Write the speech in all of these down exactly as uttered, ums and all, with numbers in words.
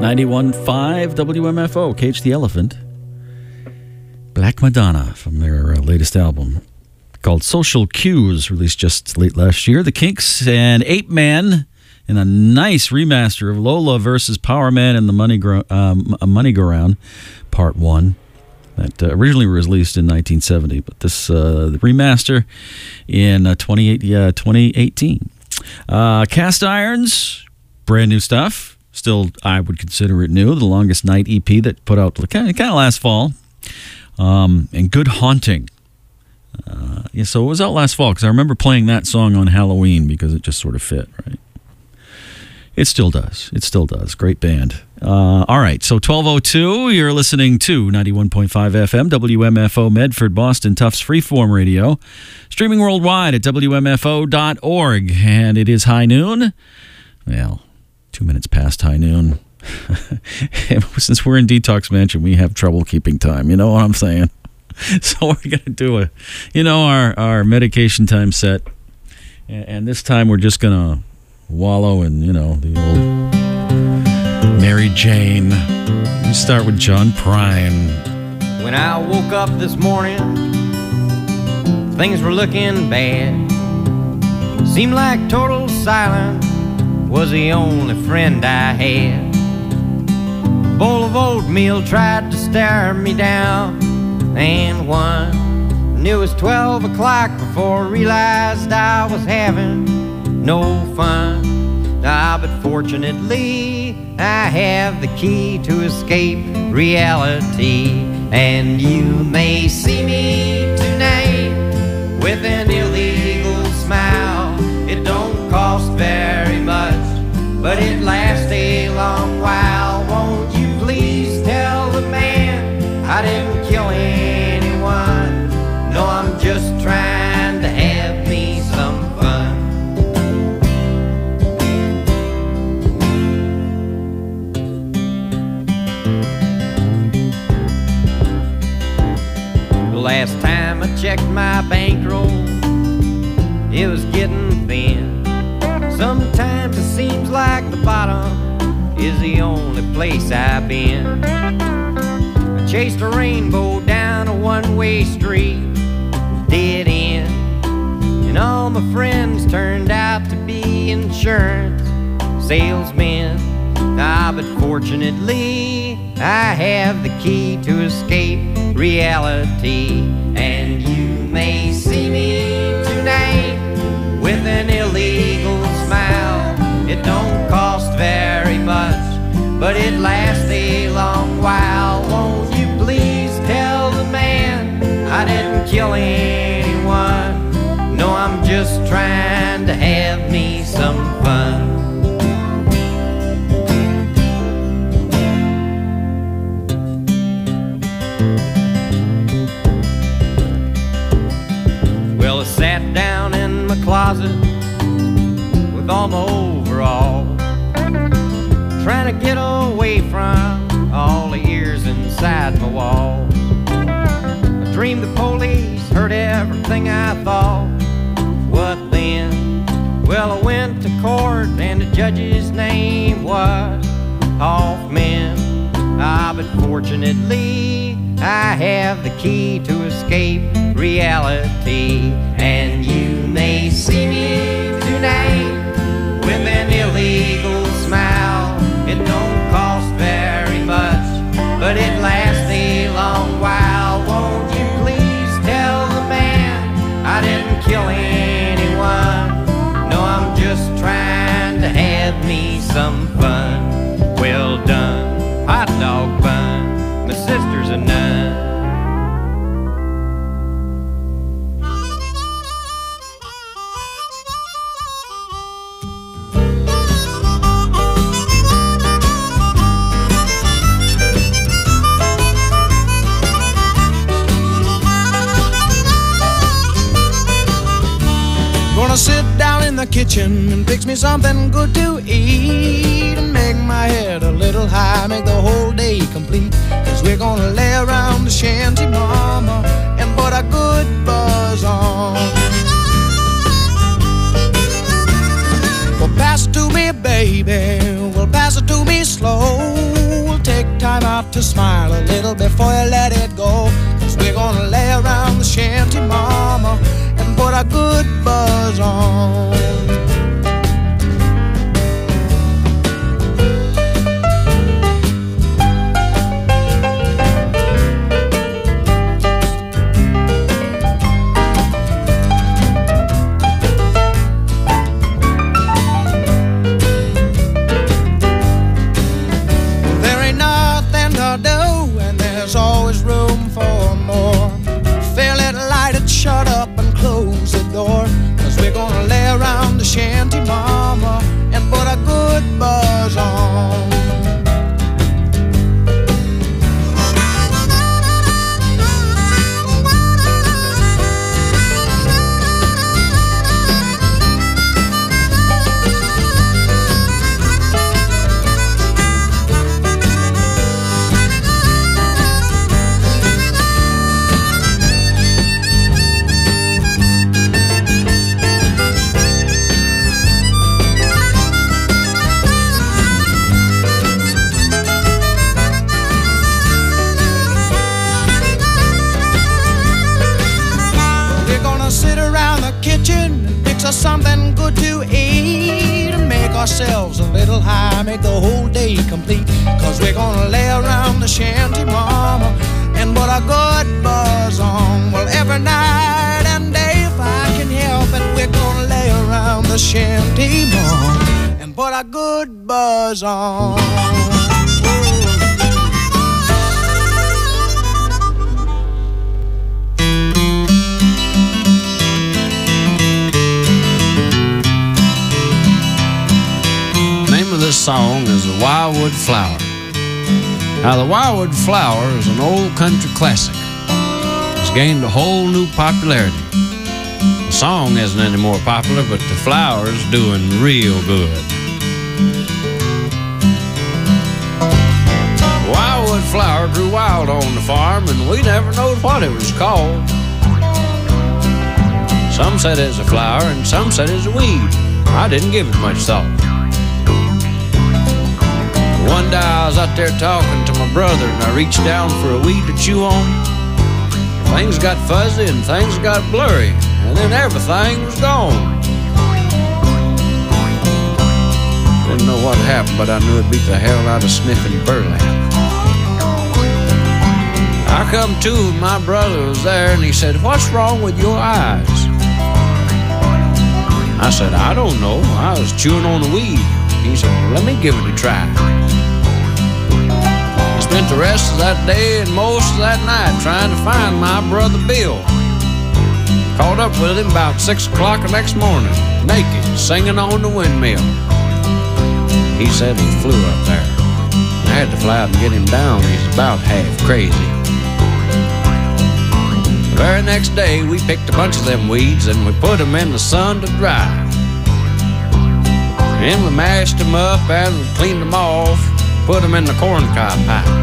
ninety-one point five W M F O, Cage the Elephant. Black Madonna from their uh, latest album called Social Cues, released just late last year. The Kinks and Ape Man in a nice remaster of Lola versus Power Man and the Money Go, um, Money Go Round, Part one. That uh, originally was released in nineteen seventy, but this uh, the remaster in uh, twenty eighteen. Uh, Cast Irons, brand new stuff. Still, I would consider it new. The Longest Night E P that put out kind of, kind of last fall. Um, and Good Haunting. Uh, yeah, so it was out last fall because I remember playing that song on Halloween because it just sort of fit, right? It still does. It still does. Great band. Uh, all right, so twelve oh two, you're listening to ninety-one point five F M, W M F O, Medford, Boston, Tufts Freeform Radio. Streaming worldwide at W M F O dot org. And it is high noon. Well, two minutes past high noon. Since we're in Detox Mansion, we have trouble keeping time. You know what I'm saying? So we're going to do a, you know, our, our medication time set. And, and this time we're just going to wallow in, you know, the old Mary Jane. We start with John Prine. When I woke up this morning, things were looking bad. Seemed like total silence was the only friend I had. A bowl of oatmeal tried to stare me down and won. And it was twelve o'clock before I realized I was having no fun. Ah, but fortunately I have the key to escape reality. And you may see me tonight with an illegal smile. It don't cost very much, but it lasts a long while. Won't you please tell the man I didn't kill anyone? No, I'm just trying to have me some fun. The last time I checked my bankroll, it was getting thin. Sometimes it seems like the bottom is the only place I've been. I chased a rainbow down a one-way street, dead end, and all my friends turned out to be insurance salesmen. Ah, but fortunately I have the key to escape reality. And you may see me tonight with an illegal smile. It don't cost very much, but it lasts a long while. Won't you please tell the man I didn't kill anyone? No, I'm just trying to have me some fun. Well, I sat down in my closet with all my overalls, trying to get away from all the ears inside my wall. I dreamed the police heard everything I thought. What then? Well, I went to court and the judge's name was Hoffman. Ah, but fortunately I have the key to escape reality. And you may see me tonight with an illegal smile. It don't cost very much, but it lasts a long while. Won't you please tell the man I didn't kill anyone? No, I'm just trying to have me some fun. Well done, hot dog bun, my sister's a nun. Gonna sit down in the kitchen and fix me something good to eat, and make my head a little high, make the whole day complete. Cause we're gonna lay around the shanty, mama, and put a good buzz on. Well, pass it to me, baby, well, pass it to me slow. to smile a little before you let it go. Cause we're gonna lay around the shanty, mama, and put a good buzz on. Always room for more. Fill it, light it, shut up and close the door. Cause we're gonna lay around the shanty, mama, and put a good buzz on. Something good to eat and make ourselves a little high, make the whole day complete. Cause we're gonna lay around the shanty, mama, and put a good buzz on. Well, every night and day, if I can help it, we're gonna lay around the shanty, mama, and put a good buzz on. This song is the Wildwood Flower. Now, the Wildwood Flower is an old country classic. It's gained a whole new popularity. The song isn't any more popular, but the flower's doing real good. The Wildwood Flower grew wild on the farm, and we never knowed what it was called. Some said it's a flower, and some said it's a weed. I didn't give it much thought. One day I was out there talking to my brother, and I reached down for a weed to chew on. Things got fuzzy and things got blurry, and then everything was gone. Didn't know what happened, but I knew it beat the hell out of sniffing burlap. I come to, and my brother was there, and he said, "What's wrong with your eyes?" I said, "I don't know. I was chewing on a weed." He said, "Well, let me give it a try." Spent the rest of that day and most of that night trying to find my brother Bill. Caught up with him about six o'clock the next morning, naked, singing on the windmill. He said he flew up there. I had to fly out and get him down. He's about half crazy. The very next day, we picked a bunch of them weeds and we put them in the sun to dry. And we mashed them up and we cleaned them off, put them in the corncob pipe.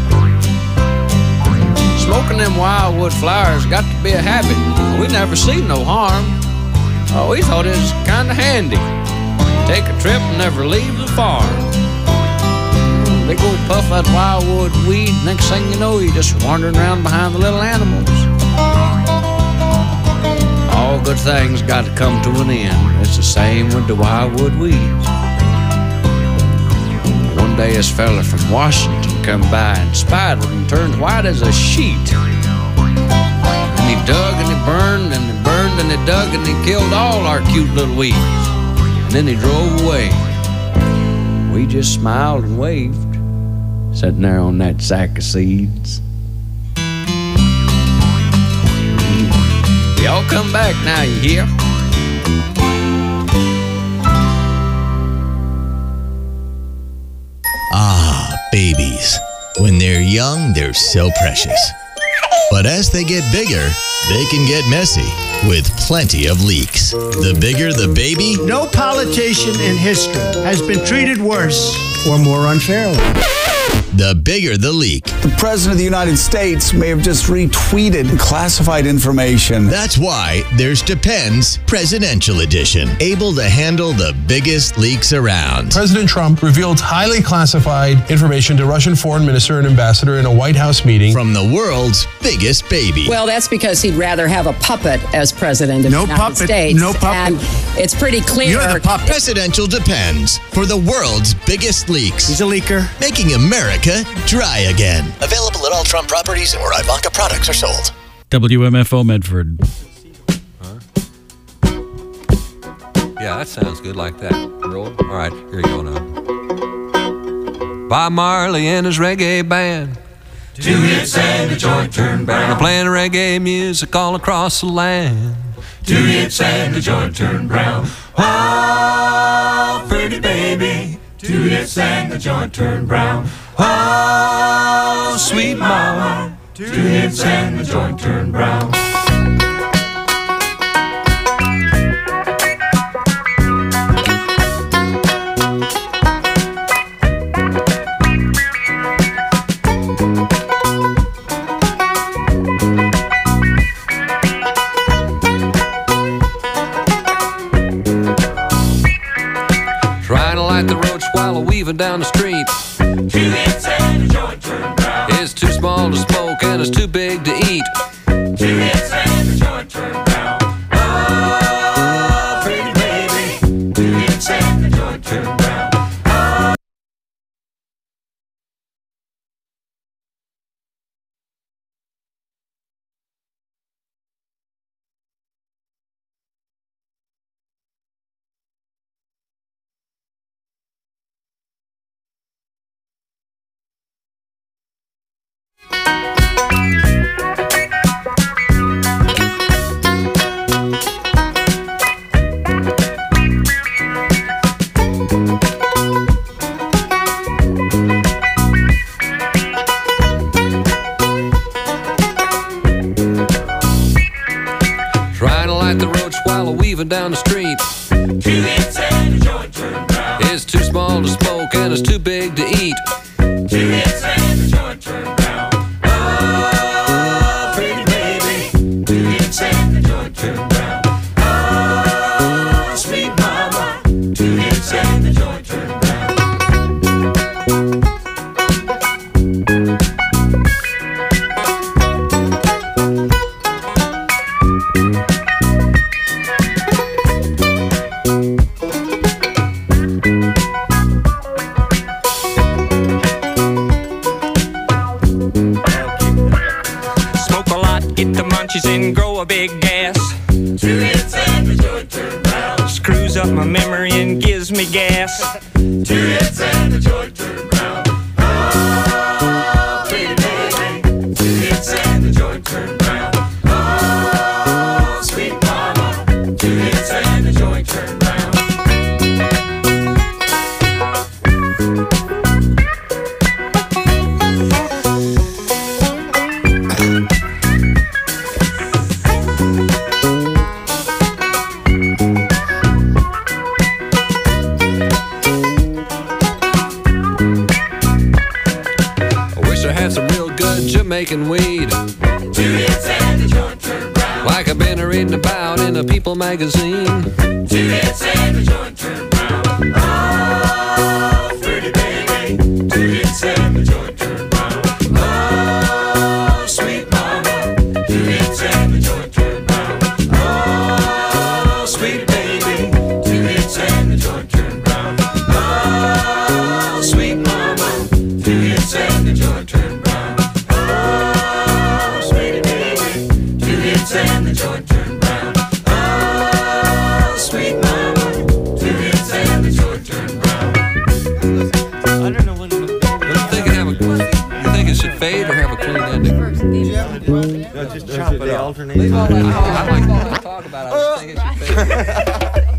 Smoking them wildwood flowers got to be a habit. We never seen no harm. Oh, we thought it was kind of handy. Take a trip and never leave the farm. Big old puff that wildwood weed, next thing you know, you're just wandering around behind the little animals. All good things got to come to an end. It's the same with the wildwood weeds. One day this fella from Washington come by and spied one and turned white as a sheet. And he dug and he burned and he burned and he dug and he killed all our cute little weeds. And then he drove away. We just smiled and waved, sitting there on that sack of seeds. Y'all come back now, you hear? Ah, babies. When they're young, they're so precious. But as they get bigger, they can get messy with plenty of leaks. The bigger the baby, no politician in history has been treated worse or more unfairly. the bigger the leak. The President of the United States may have just retweeted classified information. That's why there's Depends Presidential Edition, able to handle the biggest leaks around. President Trump revealed highly classified information to Russian foreign minister and ambassador in a White House meeting. From the world's biggest baby. Well, that's because he'd rather have a puppet as president of No the United puppet, States. no puppet. And it's pretty clear. You're the puppet. Presidential Depends for the world's biggest leaks. He's a leaker. Making America dry again. Available at all Trump properties and where Ivanka products are sold. W M F O Medford. Yeah, that sounds good like that. Roll. All right, here you go now. Bob Marley and his reggae band. Two hits and the joint turned brown. They're playing reggae music all across the land. Two hits and the joint turned brown. Oh, pretty baby. Two hits and the joint turned brown. Oh, sweet mama. Two hits and the joint turned brown. Trying to light the roach while weaving down the street. Two hits and the joint turned brown. It's too small to smoke and it's too big to eat. Two hits and the joint turned brown. Oh, pretty baby. Two hits and the joint turned brown. Oh. Trying to light the roach while weaving down the street. Two hits and the joint turned brown. It's too small to smoke and it's too big to eat. Two hits and the joint turned brown. Oh, pretty baby. Two hits and the joint turned brown. Oh, sweet mama. Two hits and the joint turned brown. Smoke a lot, get the munchies and grow a big gas. Two hits and the joint turned brown. Screws up my memory and gives me gas. Two hits and the joint turned brown. Oh, pretty baby. Two hits and the joint turned brown. Oh, sweet mama. Two hits and the joint turned brown. I wish I had some real good Jamaican weed. Two hits and the joint turned brown. Like I've been reading about in a People magazine. Two hits and the joint turned brown. Oh, pretty baby. Two hits and the joint turned brown. Oh, sweet mama. Two hits and the joint turned brown. Oh, sweet baby. Two hits and the joint turned brown. Oh, sweet mama. Two hits and the joint turned brown. Oh, sweetie baby. Two hits and the joint turned brown. Oh, sweet mama. Two hits and the joint turned brown. I don't know when it'll be. You think it have a, you think it should fade or have a clean ending? No, just chop it off. Leave all that. I like to talk about it. I just think it should fade.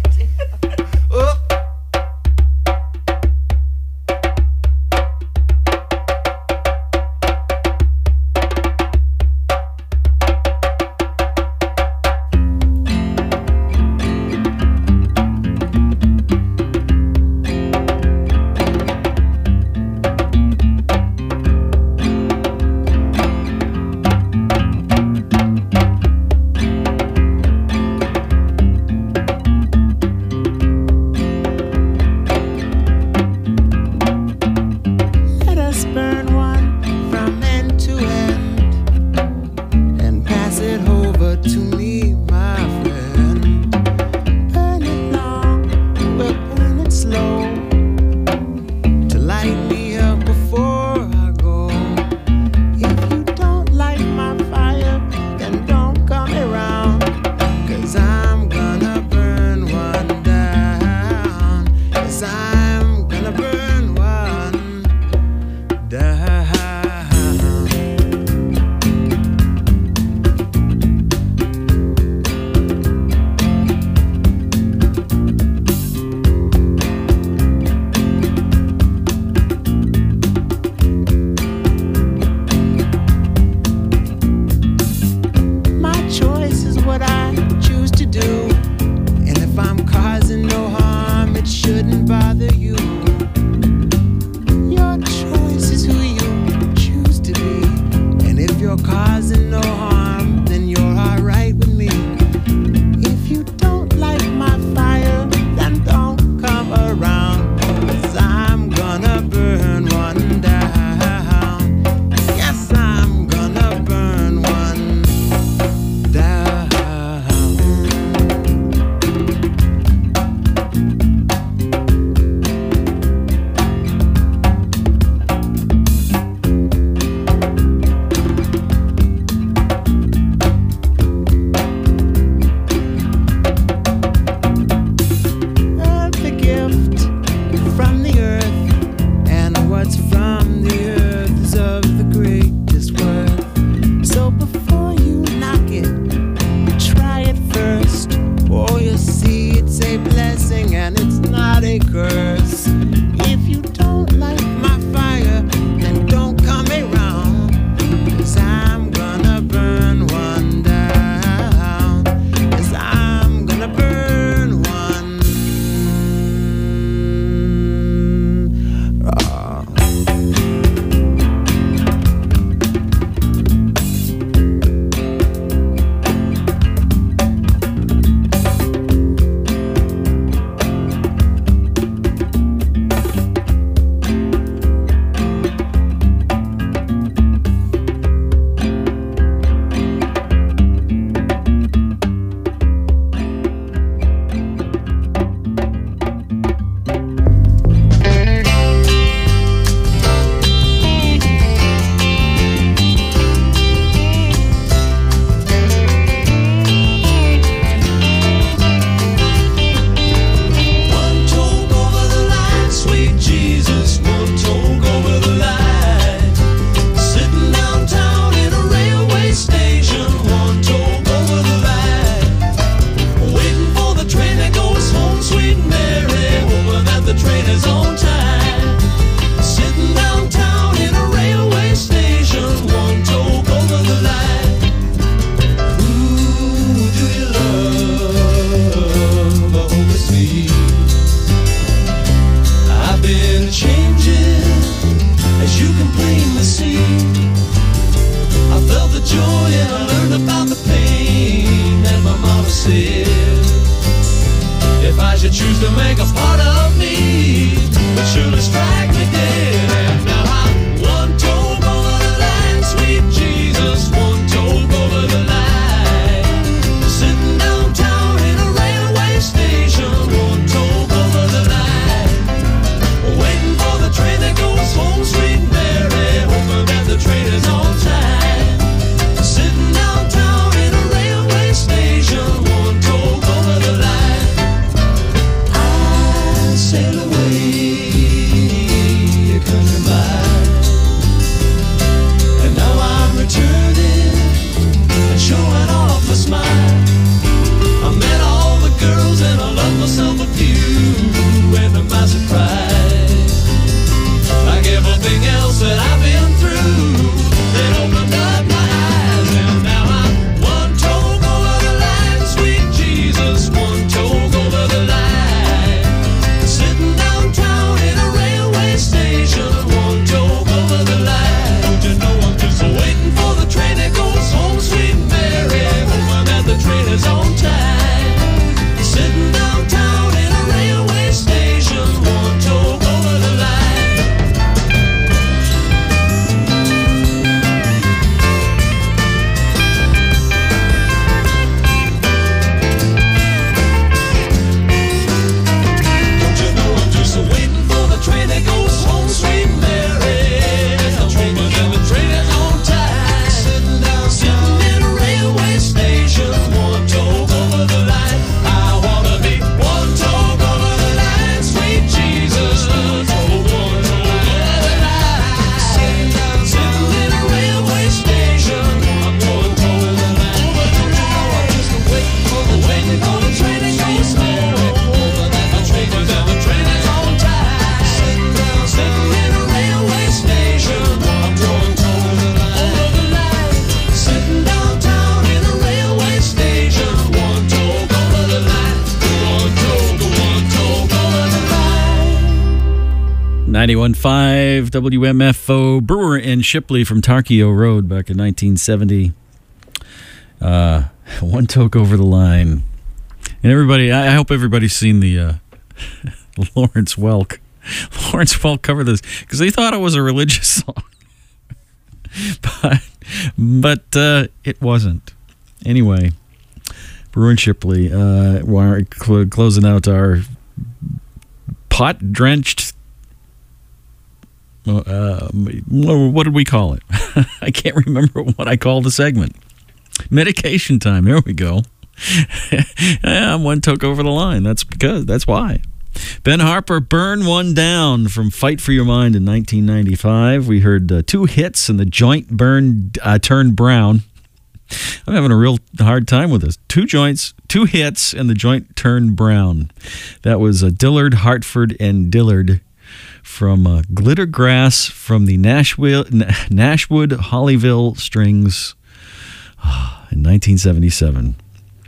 bloody curse. If you don't like my fire, then don't come around, 'cause I'm gonna burn one down. 'Cause I'm gonna burn one. Oh. If I should choose to make a part of me, but surely strike me dead. And now I'm one toe over the line, sweet Jesus, one toe over the line. Sitting downtown in a railway station, one toe over the line. Waiting for the train that goes home, sweet Mary, hoping that the train is on time. Sitting downtown in a railway station, one toe over the line. Sail away, country mile. And now I'm returning and showing off a smile. I met all the girls and I loved myself a few. And to my surprise, like everything else that I've been through, they opened up my eyes. And now I'm one toe over the line, sweet Jesus, one toe over the line. Sitting downtown in a railway station, one toe over the line. Don't you know I'm just waiting for the train that goes home, sweet Mary, hoping that the train is on time. Sitting downtown in a railway station, one toe over the line. Don't you know I'm just waiting for the train that goes home, sweet Mary, hoping that the train is on time. Sitting down, sitting in a railway station, one toe over the line. I wanna be one toe over the line, sweet Jesus, one toe over the line. Sitting down, sitting in a railway station, I'm one toe over the line. Don't you know I'm just waiting for the waiting for the train that goes home, hoping that the train that the train is on time. Sitting down, sitting in a railway station, I'm one toe over the line. Sitting downtown in a railway station, one toe over the line. One toe, one toe over the line. ninety-one point five W M F O, Brewer and Shipley from Tarkio Road back in nineteen seventy. Uh, one toke over the line. And everybody, I I hope everybody's seen the uh, Lawrence Welk. Lawrence Welk covered this because they thought it was a religious song. but but uh, it wasn't. Anyway, Brewer and Shipley, uh, we're cl- closing out our pot-drenched, uh, what did we call it? I can't remember what I called the segment. Medication time. There we go. I'm one toke over the line. That's because, that's why. Ben Harper, Burn One Down from Fight for Your Mind in nineteen ninety-five. We heard uh, two hits and the joint burned, uh, turned brown. I'm having a real hard time with this. Two joints, two hits, and the joint turned brown. That was uh, Dillard, Hartford, and Dillard from uh, Glitter Grass from the Nashville, Nashwood Hollyville Strings in nineteen seventy-seven.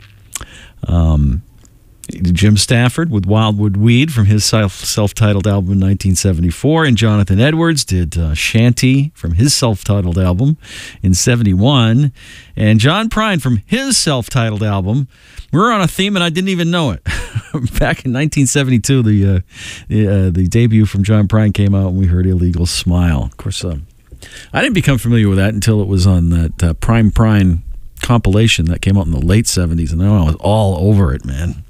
Um, Jim Stafford with Wildwood Weed from his self, self-titled album in nineteen seventy-four, and Jonathan Edwards did uh, Shanty from his self-titled album in seventy-one, and John Prine from his self-titled album. We're on a theme, and I didn't even know it. Back in nineteen seventy-two, the uh, the, uh, the debut from John Prine came out, and we heard Illegal Smile. Of course, uh, I didn't become familiar with that until it was on that uh, Prime Prine compilation that came out in the late seventies, and I was all over it, man.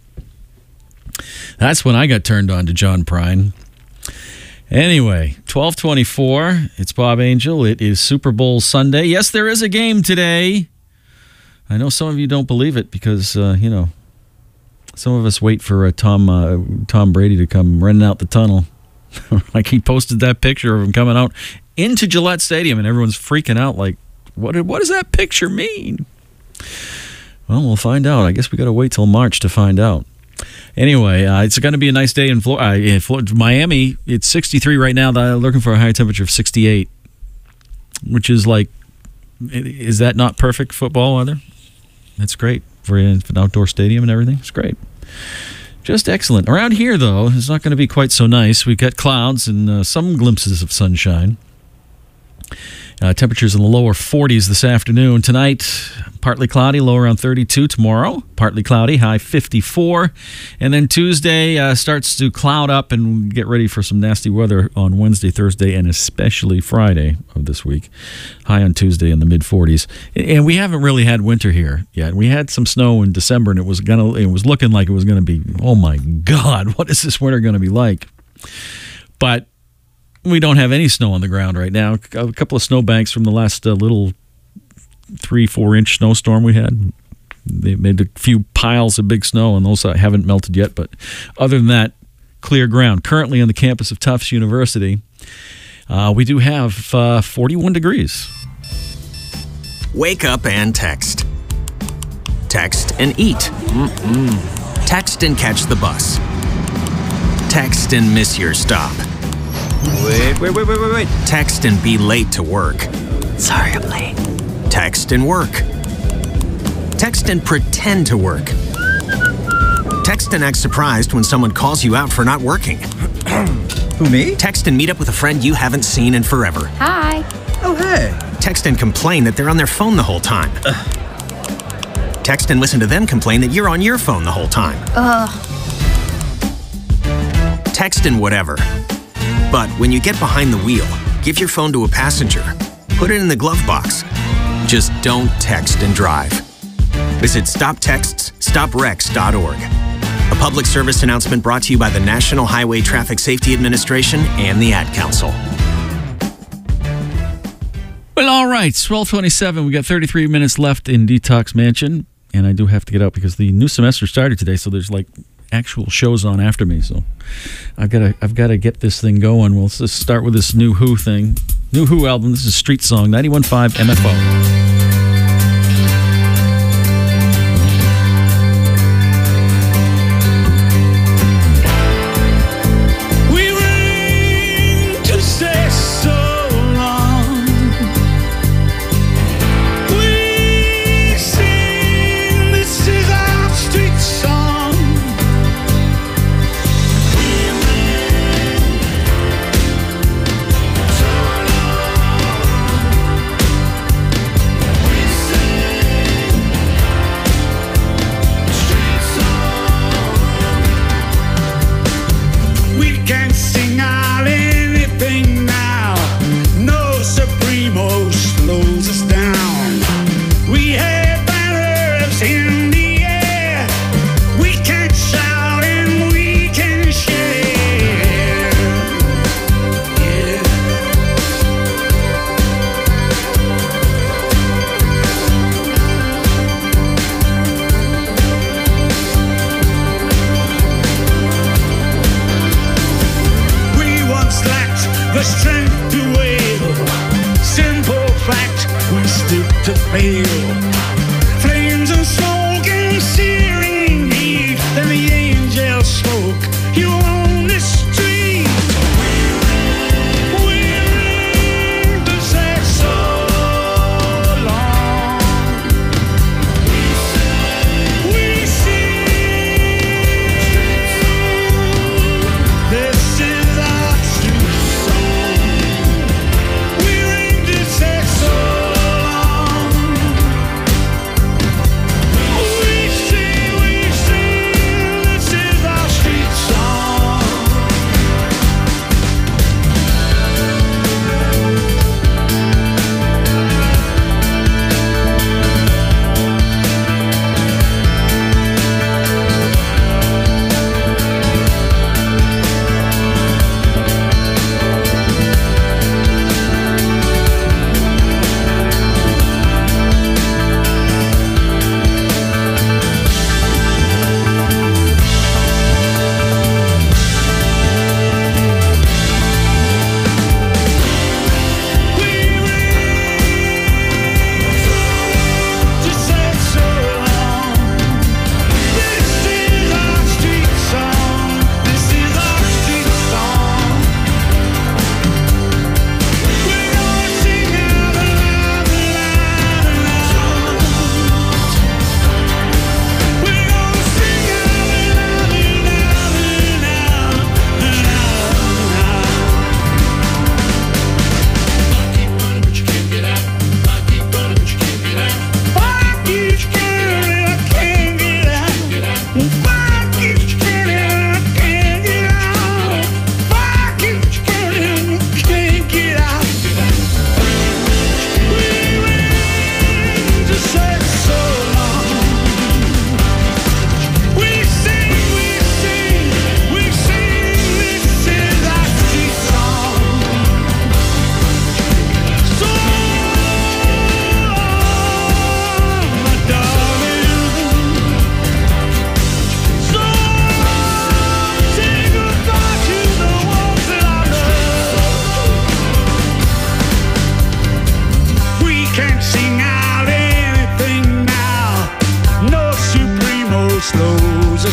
That's when I got turned on to John Prine. Anyway, twelve twenty-four, it's Bob Angel. It is Super Bowl Sunday. Yes, there is a game today. I know some of you don't believe it because, uh, you know, some of us wait for uh, Tom uh, Tom Brady to come running out the tunnel. Like he posted that picture of him coming out into Gillette Stadium, and everyone's freaking out like, what, what does that picture mean? Well, we'll find out. I guess we got to wait till March to find out. Anyway, uh, it's going to be a nice day in Florida. Uh, in Florida. Miami, it's sixty-three right now. They're looking for a high temperature of sixty-eight, which is like, is that not perfect football weather? That's great for an outdoor stadium and everything. It's great. Just excellent. Around here, though, it's not going to be quite so nice. We've got clouds and uh, some glimpses of sunshine. Uh, temperatures in the lower forties this afternoon. Tonight, partly cloudy, low around thirty-two. Tomorrow, partly cloudy, high fifty-four. And then Tuesday uh, starts to cloud up and get ready for some nasty weather on Wednesday, Thursday, and especially Friday of this week. High on Tuesday in the mid forties. And we haven't really had winter here yet. We had some snow in December, and it was gonna. It was looking like it was going to be, oh my God, what is this winter going to be like? But we don't have any snow on the ground right now. A couple of snowbanks from the last uh, little three, four inch snowstorm we had. They made a few piles of big snow, and those haven't melted yet. But other than that, clear ground. Currently on the campus of Tufts University, uh, we do have uh, forty-one degrees. Wake up and text. Text and eat. Mm-mm. Text and catch the bus. Text and miss your stop. Wait, wait, wait, wait, wait, wait. Text and be late to work. Sorry, I'm late. Text and work. Text and pretend to work. Text and act surprised when someone calls you out for not working. Who, me? Text and meet up with a friend you haven't seen in forever. Hi. Oh, hey. Text and complain that they're on their phone the whole time. Ugh. Text and listen to them complain that you're on your phone the whole time. Ugh. Text and whatever. But when you get behind the wheel, give your phone to a passenger. Put it in the glove box. Just don't text and drive. Visit stop texts stop wrecks dot org. A public service announcement brought to you by the National Highway Traffic Safety Administration and the Ad Council. Well, all right, twelve twenty-seven. We got thirty-three minutes left in Detox Mansion, and I do have to get out because the new semester started today, so there's like actual shows on after me. So I've got to I've got to get this thing going. We'll just start with this new Who thing. New Who album. This is Street Song, ninety-one point five M F O. The strength to wail, simple fact, we stoop to fail.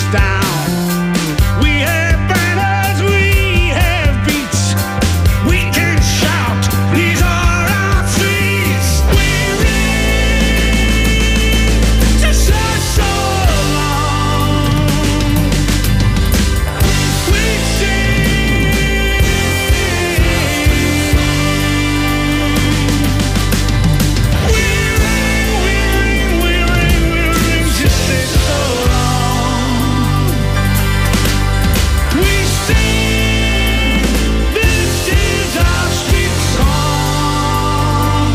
down. We have banners, we have beats. We can shout, these are our streets. We read to so, so long. We sing. We ring, we ring, we ring, we ring to say so long. We sing, this is our street song.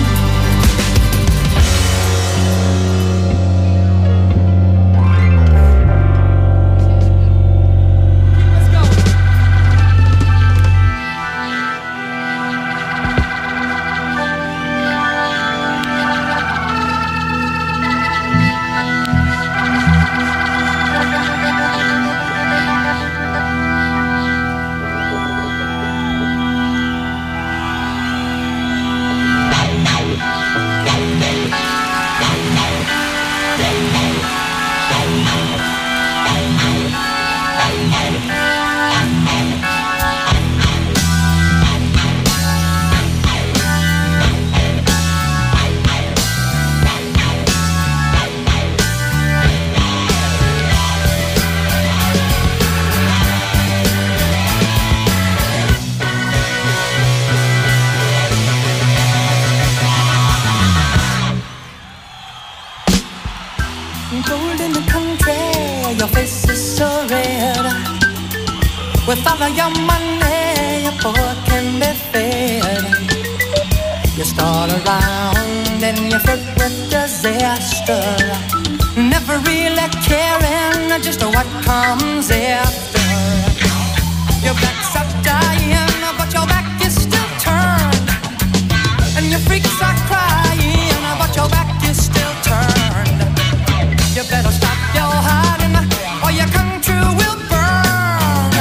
Cold in the country, your face is so red. With all of your money, your poor can be fed. You start around and you flirt with disaster, never really caring just what comes after. Your back's up dying, but your back is still turned, and your freaks are crying, but your back is still turned. You better stop your hiding, or your country will burn.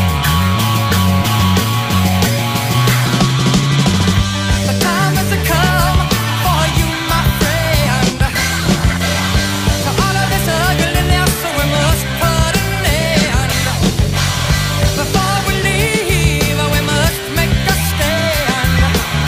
The time has come for you, my friend, to all of this ugliness, so we must put an end. Before we leave, we must make a stand.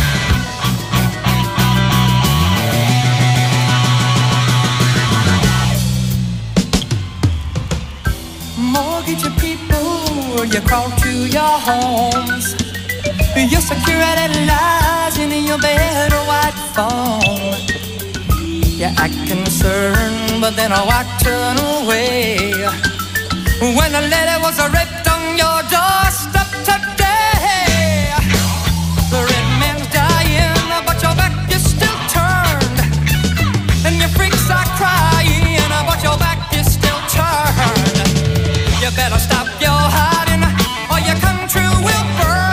Mortgage your people, you crawl to your homes. Your security lies in your bed of white foam. You act concerned, but then I turn away. When a lady was raped on your doorstep today, the red man's dying, but your back is still turned, and your freaks are crying, but your back is still turned. You better stop your hiding, or your country will burn.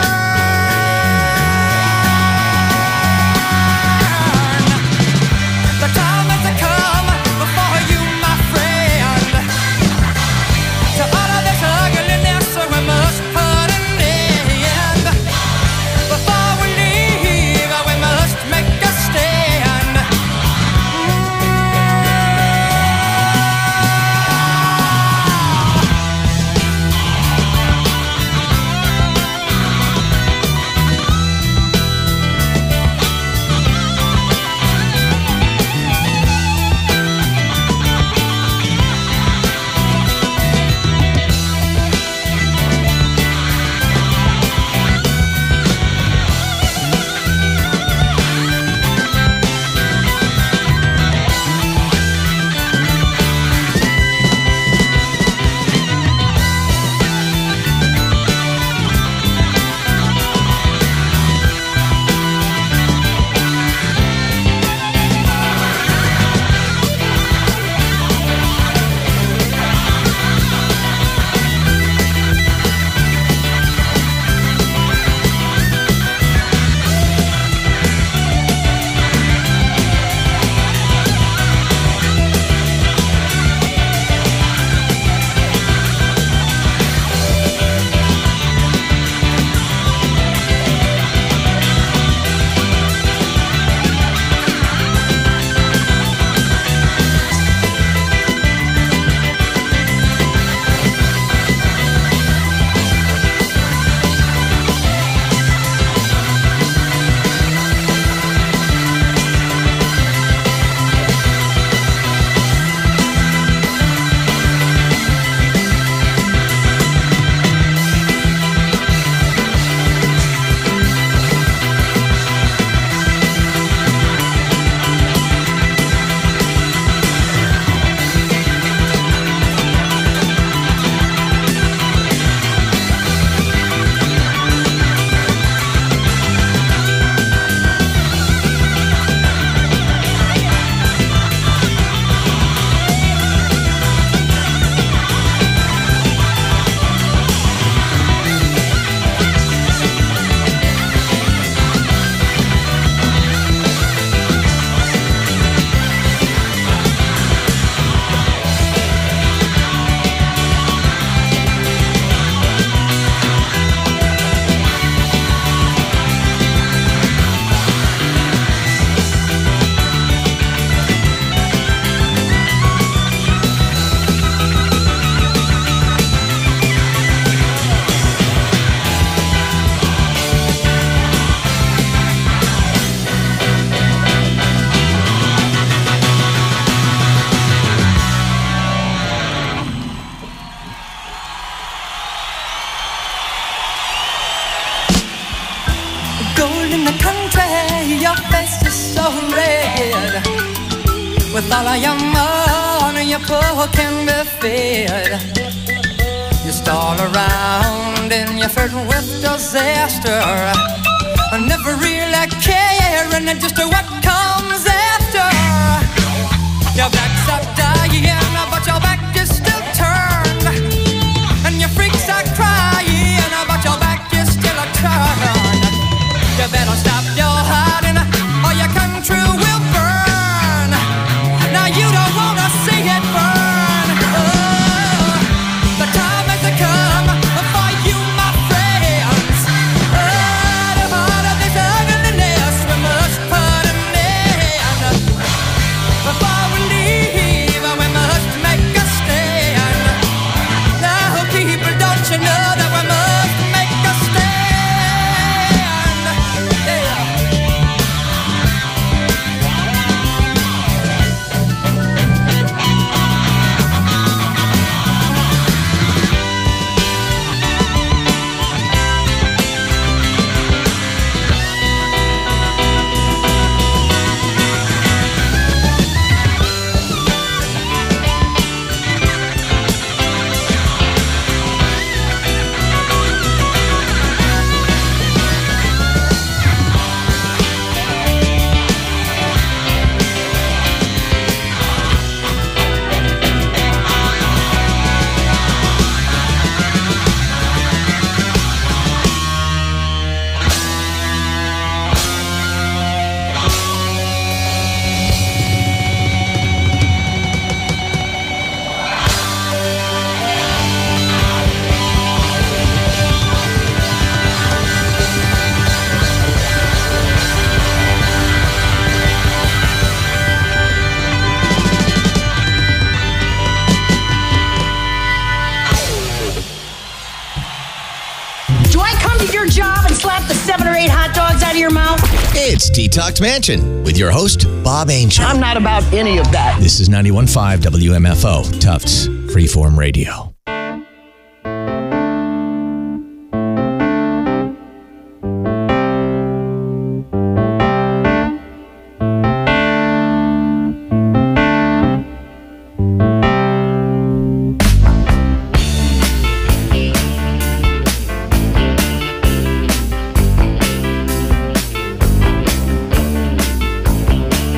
The time has come before you, my friend, to all of this ugliness, in the country, your face is so red. With all of your money, your poor can be fed. You stall around and you're flirting with disaster, never really caring just what comes after. Your back's up dying, but your back is still turned, and your freaks are crying, but your back is still a turn. You better stop your hiding, or your country will burn. Now you don't wanna see it burn. Oh, the time has come for you, my friends. Oh, the heart of this ugliness we must put an end. Before we leave, we must make a stand. Now, people, don't you know that we must make a stand? Do I come to your job and slap the seven or eight hot dogs out of your mouth? It's Detox Mansion with your host, Bob Angel. I'm not about any of that. This is ninety-one point five W M F O, Tufts Freeform Radio.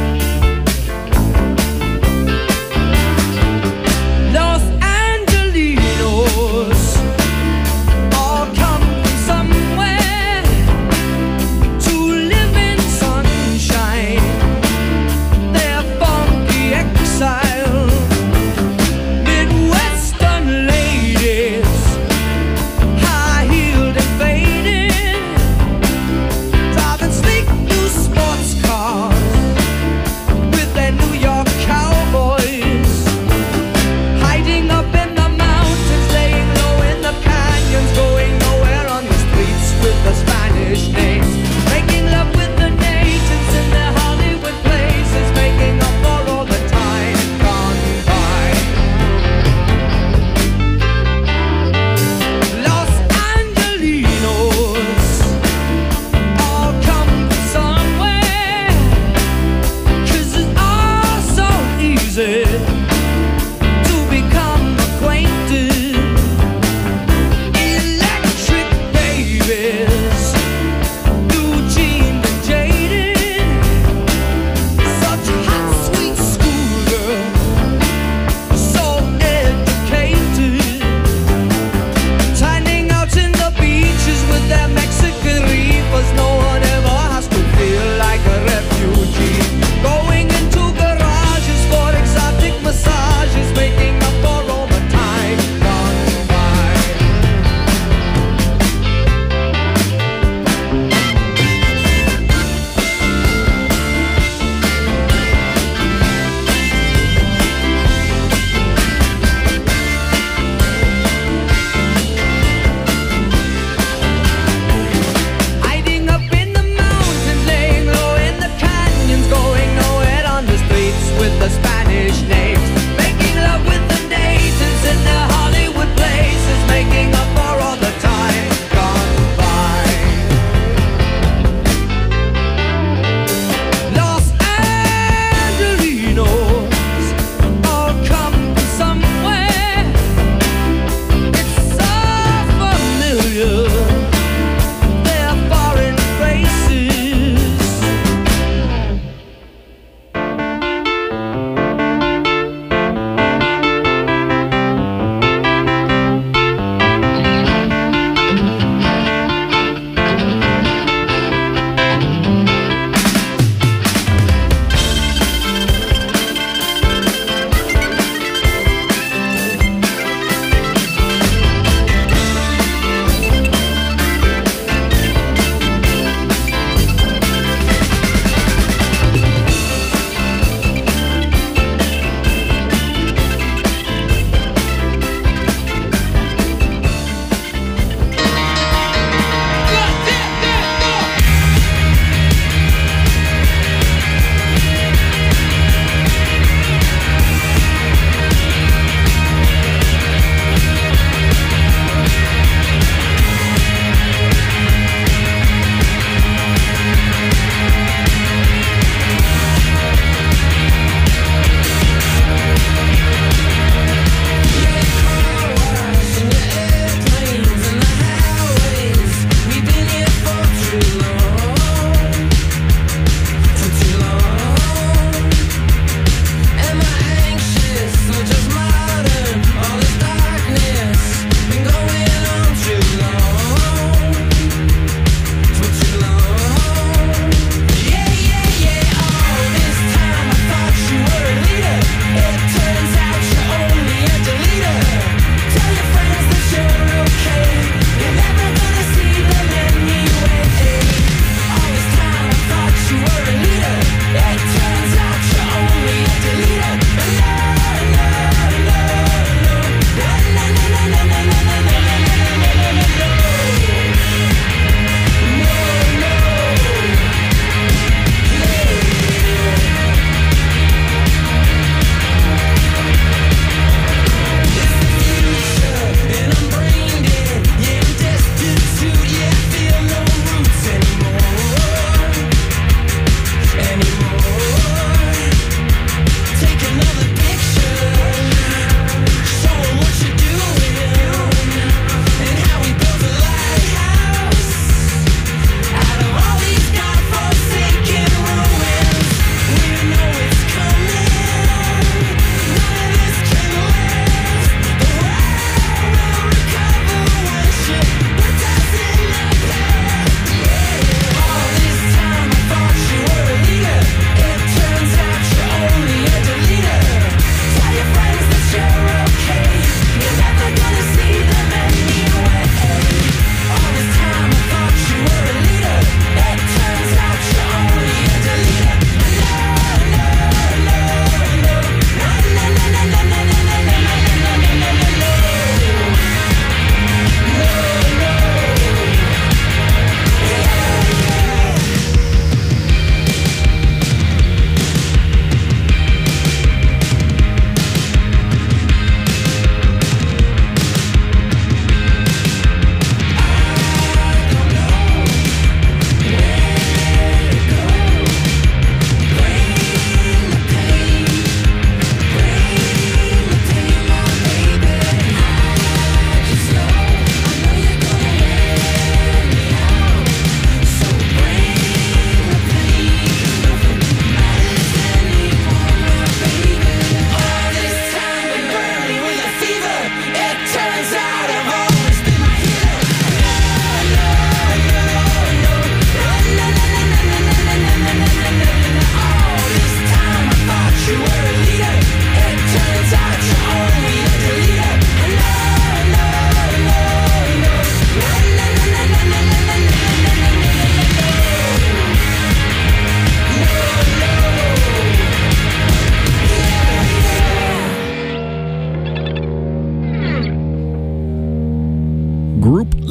Los Angeles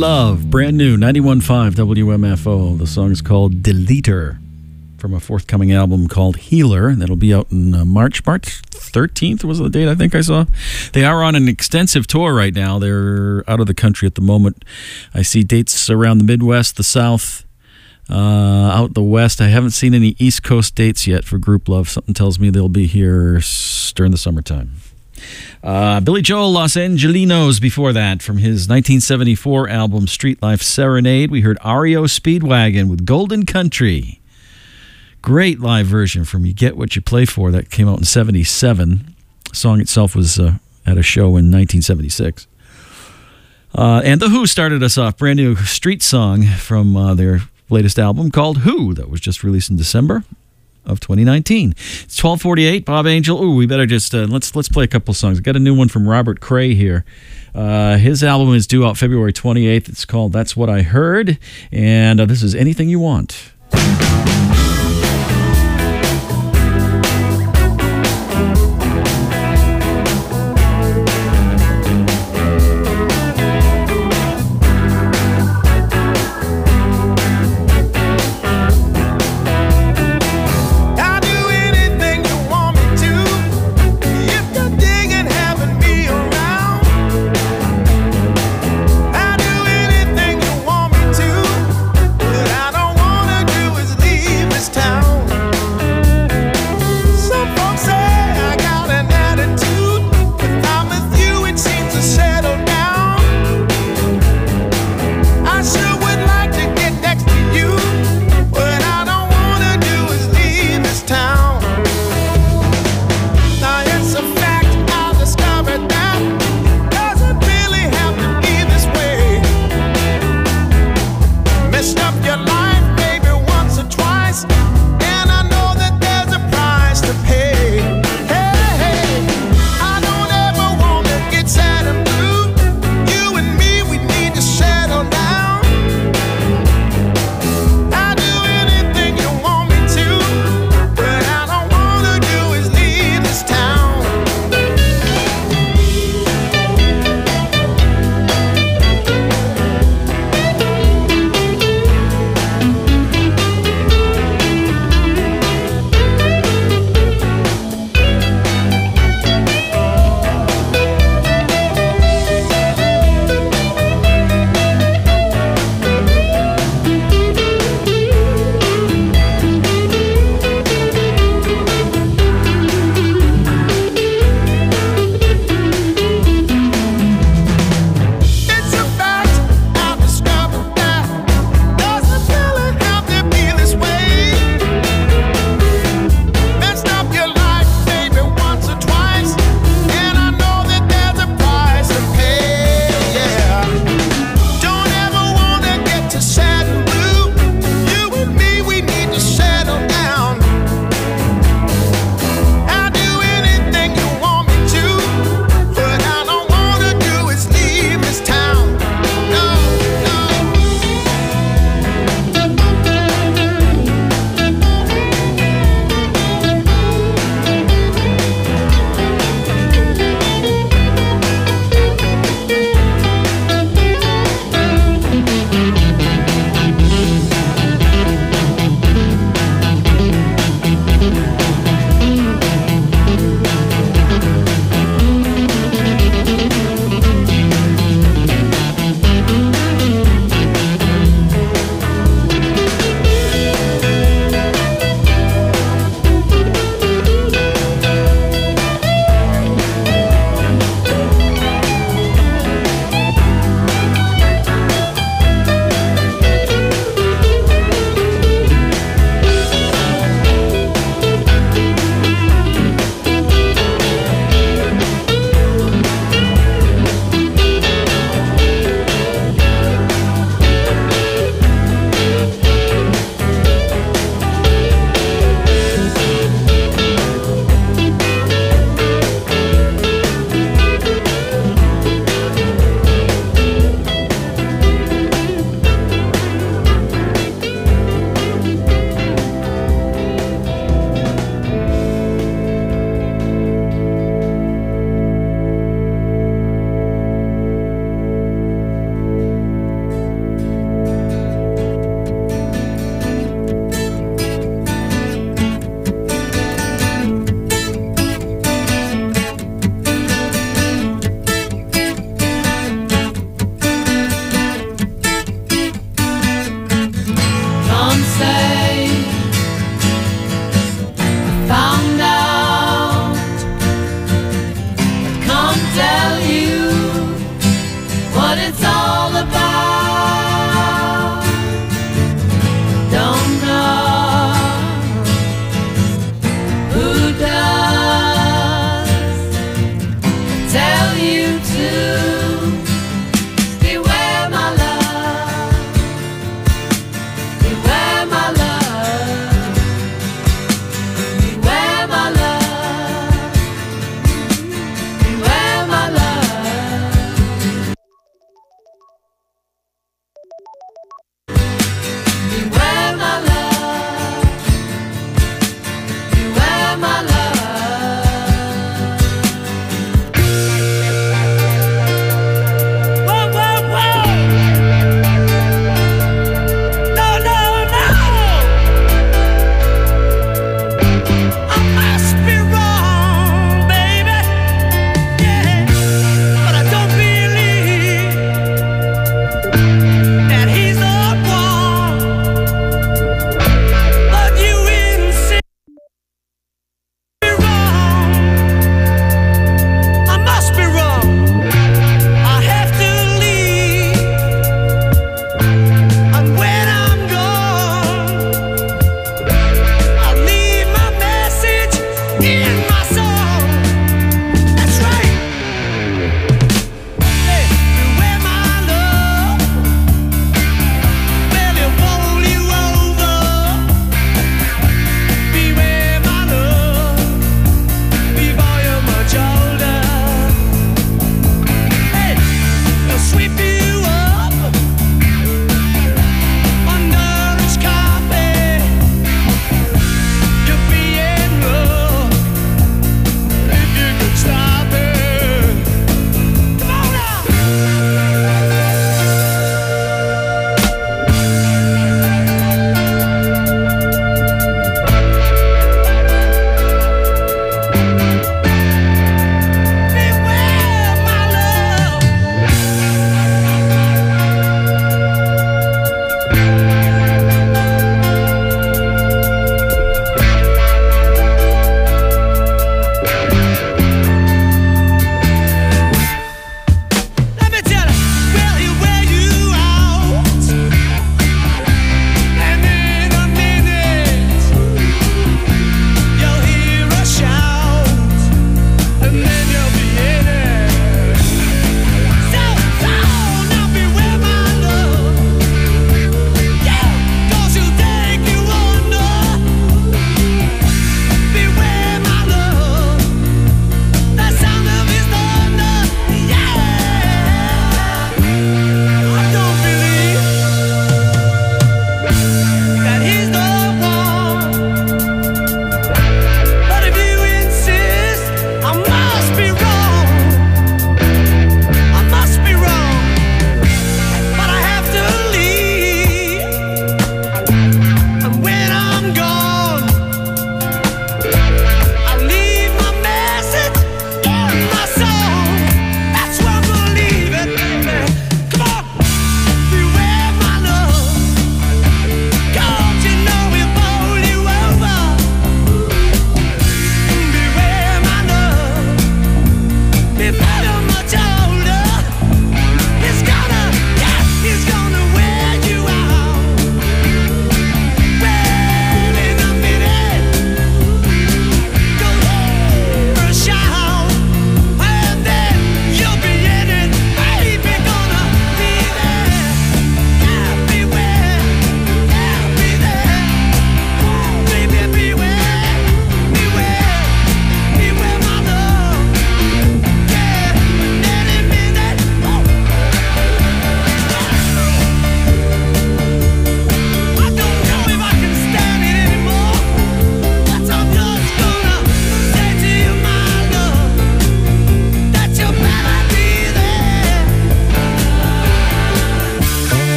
Love, brand new, ninety-one point five W M F O. The song is called Deleter, from a forthcoming album called Healer. That'll be out in uh, March. March thirteenth was the date I think I saw. They are on an extensive tour right now. They're out of the country at the moment. I see dates around the Midwest, the South, uh, out the West. I haven't seen any East Coast dates yet for Group Love. Something tells me they'll be here s- during the summertime. Uh, Billy Joel, Los Angelinos before that, from his nineteen seventy-four album Street Life Serenade. We heard R E O Speedwagon with Golden Country. Great live version from You Get What You Play For. That came out in seventy-seven. The song itself was uh, at a show in nineteen seventy-six. Uh, and The Who started us off. Brand new street song from uh, their latest album called Who, that was just released in December of twenty nineteen. It's twelve forty-eight. Bob Angel. Ooh, we better just uh, let's let's play a couple songs. I've got a new one from Robert Cray here. Uh, his album is due out February twenty-eighth. It's called That's What I Heard, and uh, this is Anything You Want. Leave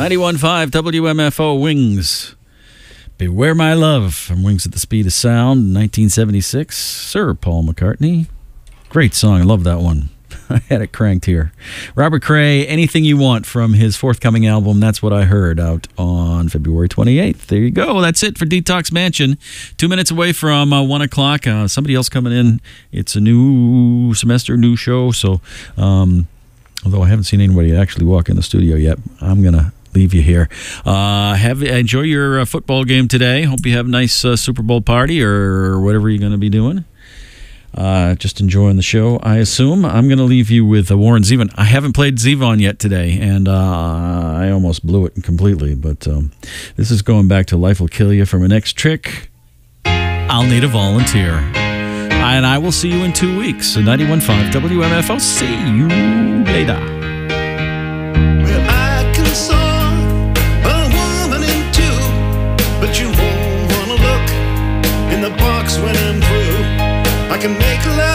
ninety-one point five W M F O Wings. Beware My Love from Wings at the Speed of Sound, nineteen seventy-six. Sir Paul McCartney. Great song. I love that one. I had it cranked here. Robert Cray, Anything You Want from his forthcoming album, That's What I Heard, out on February twenty-eighth. There you go. That's it for Detox Mansion. Two minutes away from uh, one o'clock. Uh, somebody else coming in. It's a new semester, new show. So, um, although I haven't seen anybody actually walk in the studio yet, I'm going to leave you here. Uh, have enjoy your uh, football game today. Hope you have a nice uh, Super Bowl party or whatever you're going to be doing. Uh, just enjoying the show, I assume. I'm going to leave you with uh, Warren Zevon. I haven't played Zevon yet today, and uh, I almost blew it completely. But um, this is going back to Life Will Kill You from an Next Trick. I'll Need a Volunteer. And I will see you in two weeks. So ninety-one point five W M F O. See you later. Well, I can saw a woman in two, but you won't want to look in the box when I'm through. I can make love